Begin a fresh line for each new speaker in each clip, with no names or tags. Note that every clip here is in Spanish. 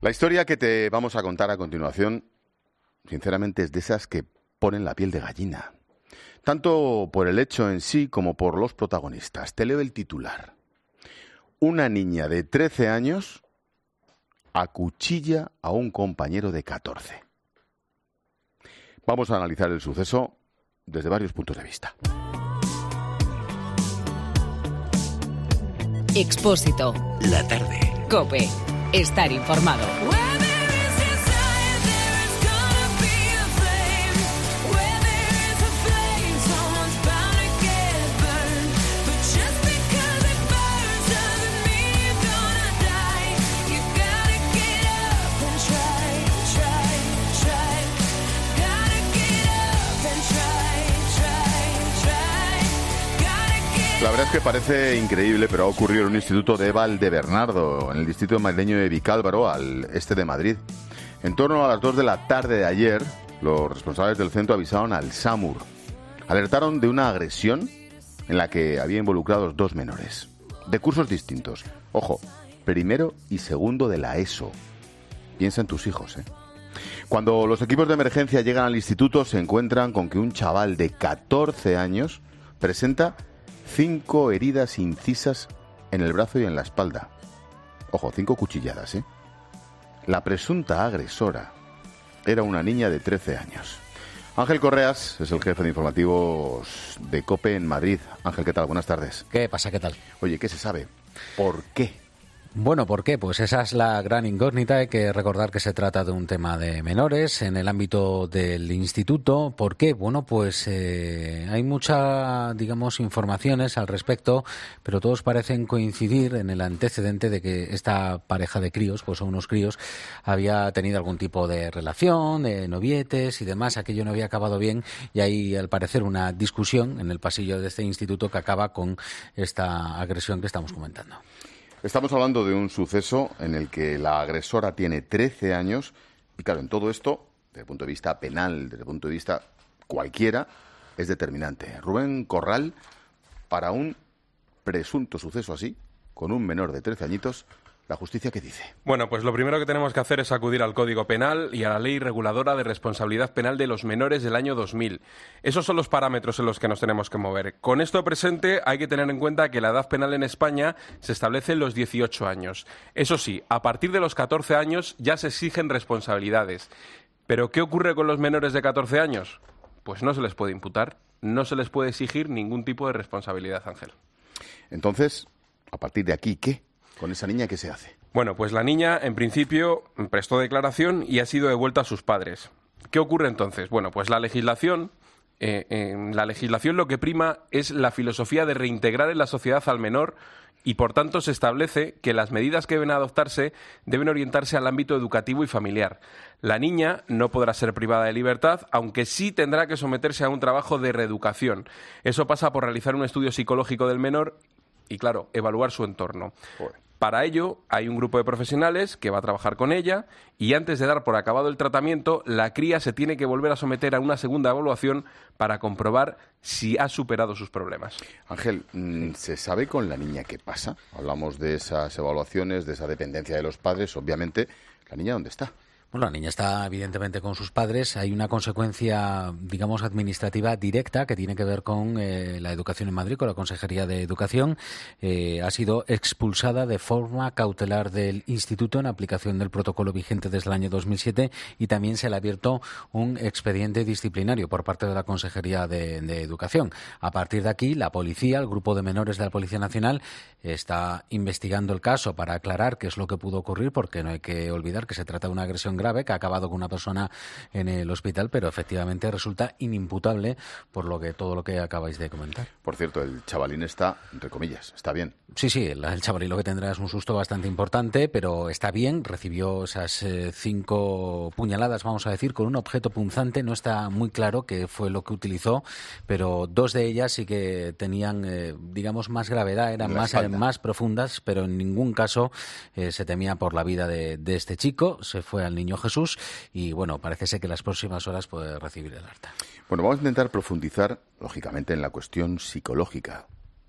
La historia que te vamos a contar a continuación, sinceramente, es de esas que ponen la piel de gallina. Tanto por el hecho en sí como por los protagonistas. Te leo el titular. Una niña de 13 años acuchilla a un compañero de 14. Vamos a analizar el suceso desde varios puntos de vista.
Expósito.
La tarde.
COPE. Estar informado.
La verdad es que parece increíble, pero ha ocurrido en un instituto de Valdebernardo, en el distrito madrileño de Vicálvaro, al este de Madrid. En torno a las 2 de la tarde de ayer, los responsables del centro avisaron al SAMUR. Alertaron de una agresión en la que había involucrados 2 menores, de cursos distintos. Ojo, primero y segundo de la ESO. Piensa en tus hijos, ¿eh? Cuando los equipos de emergencia llegan al instituto, se encuentran con que un chaval de 14 años presenta 5 heridas incisas en el brazo y en la espalda. Ojo, 5 cuchilladas, ¿eh? La presunta agresora era una niña de 13 años. Ángel Correas es el jefe de informativos de COPE en Madrid. Ángel, ¿qué tal? Buenas tardes.
¿Qué pasa? ¿Qué tal?
Oye, ¿qué se sabe? ¿Por qué?
Bueno, ¿por qué? Pues esa es la gran incógnita. Hay que recordar que se trata de un tema de menores en el ámbito del instituto. ¿Por qué? Bueno, pues hay muchas, informaciones al respecto, pero todos parecen coincidir en el antecedente de que esta pareja de críos, pues son unos críos, había tenido algún tipo de relación, de novietes y demás. Aquello no había acabado bien y hay, al parecer, una discusión en el pasillo de este instituto que acaba con esta agresión que estamos comentando.
Estamos hablando de un suceso en el que la agresora tiene 13 años y, claro, en todo esto, desde el punto de vista penal, desde el punto de vista cualquiera, es determinante. Rubén Corral, para un presunto suceso así, con un menor de 13 añitos, ¿la justicia qué dice?
Bueno, pues lo primero que tenemos que hacer es acudir al Código Penal y a la Ley Reguladora de Responsabilidad Penal de los Menores del año 2000. Esos son los parámetros en los que nos tenemos que mover. Con esto presente hay que tener en cuenta que la edad penal en España se establece en los 18 años. Eso sí, a partir de los 14 años ya se exigen responsabilidades. ¿Pero qué ocurre con los menores de 14 años? Pues no se les puede imputar, no se les puede exigir ningún tipo de responsabilidad, Ángel.
Entonces, a partir de aquí, ¿qué? ¿Con esa niña qué se hace?
Bueno, pues la niña, en principio, prestó declaración y ha sido devuelta a sus padres. ¿Qué ocurre entonces? Bueno, pues en la legislación lo que prima es la filosofía de reintegrar en la sociedad al menor y, por tanto, se establece que las medidas que deben adoptarse deben orientarse al ámbito educativo y familiar. La niña no podrá ser privada de libertad, aunque sí tendrá que someterse a un trabajo de reeducación. Eso pasa por realizar un estudio psicológico del menor y, claro, evaluar su entorno. Para ello, hay un grupo de profesionales que va a trabajar con ella y antes de dar por acabado el tratamiento, la cría se tiene que volver a someter a una segunda evaluación para comprobar si ha superado sus problemas.
Ángel, ¿se sabe con la niña qué pasa? Hablamos de esas evaluaciones, de esa dependencia de los padres. Obviamente, ¿la niña dónde está?
Bueno, la niña está evidentemente con sus padres. Hay una consecuencia, administrativa directa que tiene que ver con la educación en Madrid, con la Consejería de Educación. Ha sido expulsada de forma cautelar del instituto en aplicación del protocolo vigente desde el año 2007 y también se le ha abierto un expediente disciplinario por parte de la Consejería de Educación. A partir de aquí, la policía, el grupo de menores de la Policía Nacional, está investigando el caso para aclarar qué es lo que pudo ocurrir, porque no hay que olvidar que se trata de una agresión grave que ha acabado con una persona en el hospital, pero efectivamente resulta inimputable por todo lo que acabáis de comentar.
Por cierto, el chavalín está, entre comillas, está bien.
Sí, el chavalín lo que tendrá es un susto bastante importante, pero está bien. Recibió esas 5 puñaladas, vamos a decir, con un objeto punzante. No está muy claro qué fue lo que utilizó, pero 2 de ellas sí que tenían, más gravedad, eran más profundas, pero en ningún caso se temía por la vida de este chico. Se fue al Niño Jesús y, bueno, parece ser que en las próximas horas puede recibir el alta.
Bueno, vamos a intentar profundizar, lógicamente, en la cuestión psicológica.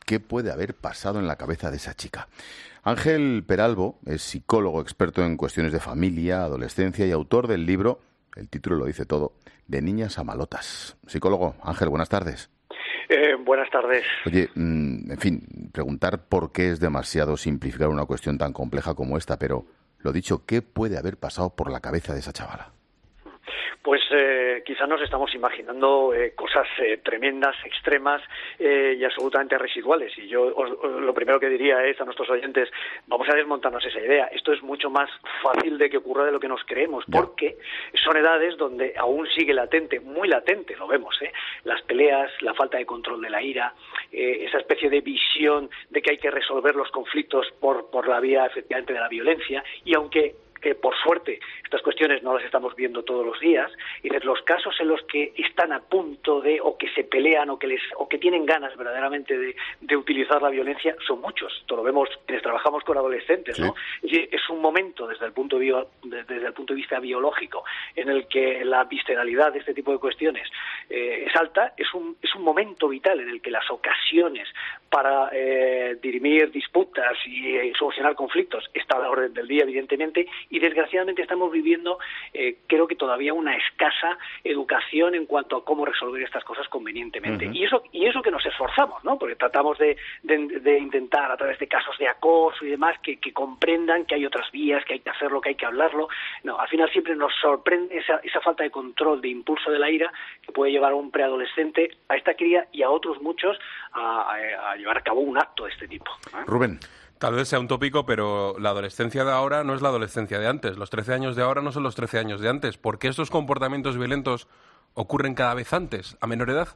¿Qué puede haber pasado en la cabeza de esa chica? Ángel Peralbo es psicólogo experto en cuestiones de familia, adolescencia y autor del libro, el título lo dice todo, De niñas a malotas. Psicólogo, Ángel, buenas tardes.
Buenas tardes.
Oye, en fin, preguntar por qué es demasiado simplificar una cuestión tan compleja como esta, pero lo dicho, ¿qué puede haber pasado por la cabeza de esa chavala?
Pues quizás nos estamos imaginando cosas tremendas, extremas y absolutamente residuales. Y yo lo primero que diría es a nuestros oyentes, vamos a desmontarnos esa idea. Esto es mucho más fácil de que ocurra de lo que nos creemos, porque son edades donde aún sigue latente, muy latente, lo vemos, las peleas, la falta de control de la ira, esa especie de visión de que hay que resolver los conflictos por la vía, efectivamente, de la violencia. Y aunque por suerte estas cuestiones no las estamos viendo todos los días, y los casos en los que están a punto de, o que se pelean, o que tienen ganas verdaderamente de utilizar la violencia, son muchos. Esto lo vemos quienes trabajamos con adolescentes, ¿no? Sí. Es un momento desde el punto de vista biológico en el que la visceralidad de este tipo de cuestiones es alta. Es un momento vital en el que las ocasiones para dirimir disputas y solucionar conflictos está a la orden del día, evidentemente, y desgraciadamente estamos viviendo, creo que todavía una escasa educación en cuanto a cómo resolver estas cosas convenientemente. Y eso que nos esforzamos, ¿no? Porque tratamos de intentar, a través de casos de acoso y demás, que comprendan que hay otras vías, que hay que hacerlo, que hay que hablarlo. No, al final siempre nos sorprende esa falta de control, de impulso de la ira, que puede llevar a un preadolescente, a esta cría y a otros muchos a llevar a cabo un acto de este tipo.
Rubén.
Tal vez sea un tópico, pero la adolescencia de ahora no es la adolescencia de antes. Los 13 años de ahora no son los 13 años de antes. ¿Por qué estos comportamientos violentos ocurren cada vez antes, a menor edad?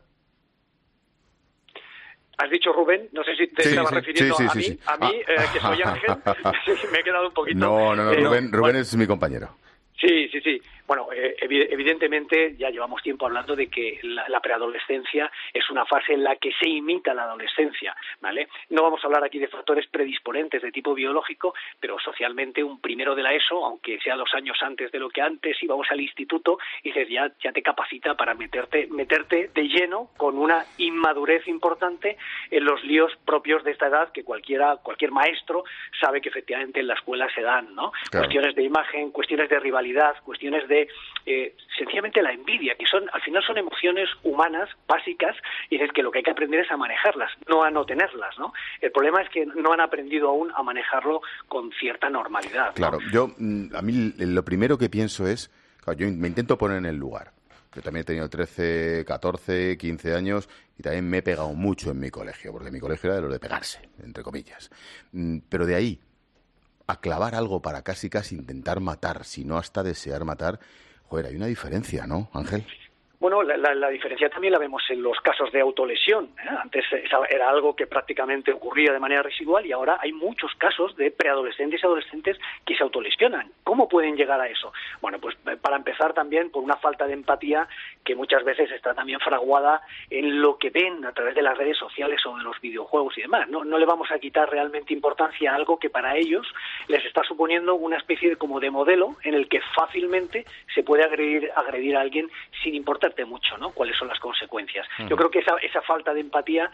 Has dicho Rubén, no sé si te estabas refiriendo a mí, que soy Ángel. Me he quedado un poquito...
No, Rubén es mi compañero.
Sí. Bueno, evidentemente ya llevamos tiempo hablando de que la preadolescencia es una fase en la que se imita la adolescencia, ¿vale? No vamos a hablar aquí de factores predisponentes de tipo biológico, pero socialmente un primero de la ESO, aunque sea 2 años antes de lo que antes íbamos al instituto, y dices, ya te capacita para meterte de lleno con una inmadurez importante en los líos propios de esta edad que cualquier maestro sabe que efectivamente en la escuela se dan, ¿no? Claro. Cuestiones de imagen, cuestiones de rivalidad, cuestiones de sencillamente la envidia, que al final son emociones humanas básicas, y es que lo que hay que aprender es a manejarlas, no a no tenerlas, ¿no? El problema es que no han aprendido aún a manejarlo con cierta normalidad, ¿no?
Claro, a mí lo primero que pienso es, claro, yo me intento poner en el lugar. Yo también he tenido 13, 14, 15 años y también me he pegado mucho en mi colegio, porque mi colegio era de lo de pegarse, entre comillas. Pero de ahí a clavar algo para casi intentar matar, si no hasta desear matar, joder, hay una diferencia, ¿no, Ángel?
Bueno, la diferencia también la vemos en los casos de autolesión, ¿eh? Antes era algo que prácticamente ocurría de manera residual y ahora hay muchos casos de preadolescentes y adolescentes que se autolesionan. ¿Cómo pueden llegar a eso? Bueno, pues para empezar también por una falta de empatía que muchas veces está también fraguada en lo que ven a través de las redes sociales o de los videojuegos y demás. No le vamos a quitar realmente importancia a algo que para ellos les está suponiendo una especie de modelo en el que fácilmente se puede agredir a alguien sin importar mucho, ¿no? ¿Cuáles son las consecuencias? Yo creo que esa falta de empatía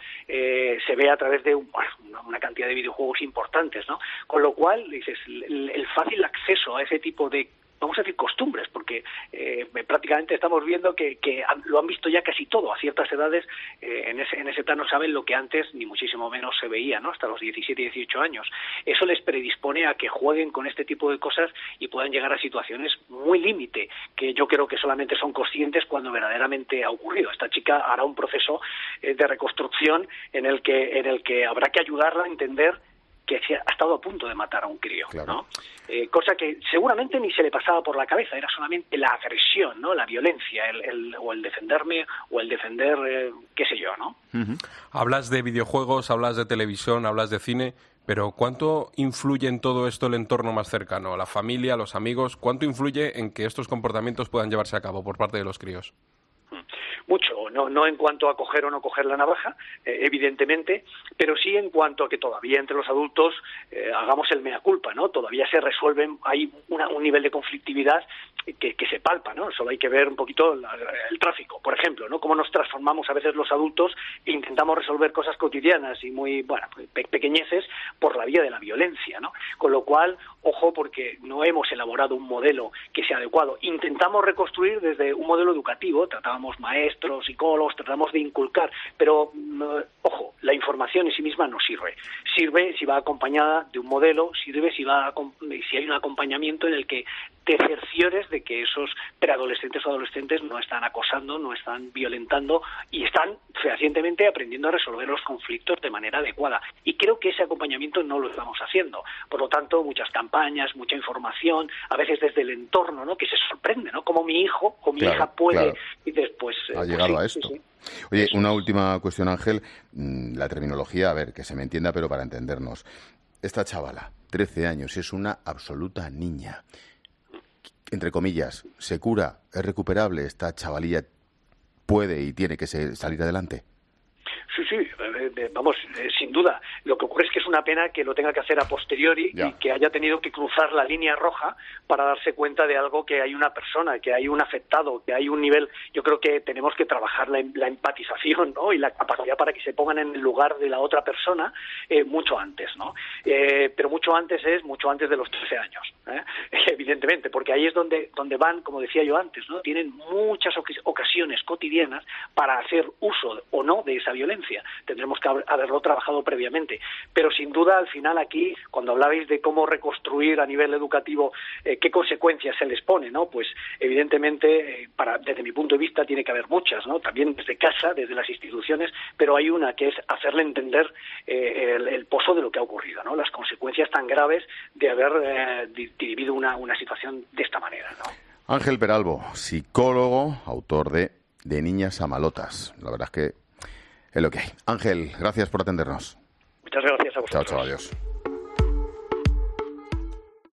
se ve a través de una cantidad de videojuegos importantes, ¿no? Con lo cual, dices, el fácil acceso a ese tipo de, vamos a decir, costumbres, porque prácticamente estamos viendo que lo han visto ya casi todo a ciertas edades, en ese plano saben lo que antes ni muchísimo menos se veía, ¿no? Hasta los 17 y 18 años. Eso les predispone a que jueguen con este tipo de cosas y puedan llegar a situaciones muy límite, que yo creo que solamente son conscientes cuando verdaderamente ha ocurrido. Esta chica hará un proceso de reconstrucción en el que habrá que ayudarla a entender que ha estado a punto de matar a un crío, claro, ¿no? Cosa que seguramente ni se le pasaba por la cabeza, era solamente la agresión, ¿no? La violencia, o el defenderme, o el defender, qué sé yo, ¿no?
Hablas de videojuegos, hablas de televisión, hablas de cine, pero ¿cuánto influye en todo esto el entorno más cercano? La familia, los amigos, ¿cuánto influye en que estos comportamientos puedan llevarse a cabo por parte de los críos?
Mucho, no en cuanto a coger o no coger la navaja, evidentemente, pero sí en cuanto a que todavía entre los adultos hagamos el mea culpa, ¿no? Todavía se resuelven, hay un nivel de conflictividad que se palpa, ¿no? Solo hay que ver un poquito el tráfico, por ejemplo, ¿no? Cómo nos transformamos a veces los adultos e intentamos resolver cosas cotidianas y muy, pequeñeces por la vía de la violencia, ¿no? Con lo cual, ojo, porque no hemos elaborado un modelo que sea adecuado. Intentamos reconstruir desde un modelo educativo, tratábamos maestros, psicólogos, tratamos de inculcar, pero, ojo, la información en sí misma no sirve. Sirve si va acompañada de un modelo, sirve si hay un acompañamiento en el que te cerciores de que esos preadolescentes o adolescentes no están acosando, no están violentando y están fehacientemente aprendiendo a resolver los conflictos de manera adecuada. Y creo que ese acompañamiento no lo estamos haciendo. Por lo tanto, muchas campañas, mucha información, a veces desde el entorno, ¿no? Que se sorprende, ¿no? Como mi hijo o mi hija puede y después
ha llegado a esto. Sí. Oye, una última cuestión, Ángel. La terminología, a ver, que se me entienda, pero para entendernos. Esta chavala, 13 años, es una absoluta niña. Entre comillas, ¿se cura? ¿Es recuperable? ¿Esta chavalilla puede y tiene que salir adelante?
Sí, sin duda. Lo que ocurre es que es una pena que lo tenga que hacer a posteriori y que haya tenido que cruzar la línea roja para darse cuenta de algo, que hay una persona, que hay un afectado, que hay un nivel. Yo creo que tenemos que trabajar la empatización, ¿no? Y la capacidad para que se pongan en el lugar de la otra persona mucho antes, ¿no? Pero mucho antes de los 13 años, evidentemente, porque ahí es donde van, como decía yo antes, ¿no? Tienen muchas ocasiones cotidianas para hacer uso o no de esa violencia. Tendremos que haberlo trabajado previamente, pero sin duda al final aquí, cuando hablabais de cómo reconstruir a nivel educativo qué consecuencias se les pone, ¿no? Pues evidentemente desde mi punto de vista tiene que haber muchas, ¿no? También desde casa, desde las instituciones, pero hay una que es hacerle entender el pozo de lo que ha ocurrido, ¿no? Las consecuencias tan graves de haber vivido una situación de esta manera, ¿no?
Ángel Peralbo, psicólogo, autor de Niñas a Malotas. La verdad es que es lo que hay. Ángel, gracias por atendernos.
Muchas gracias a vosotros.
Chao, adiós.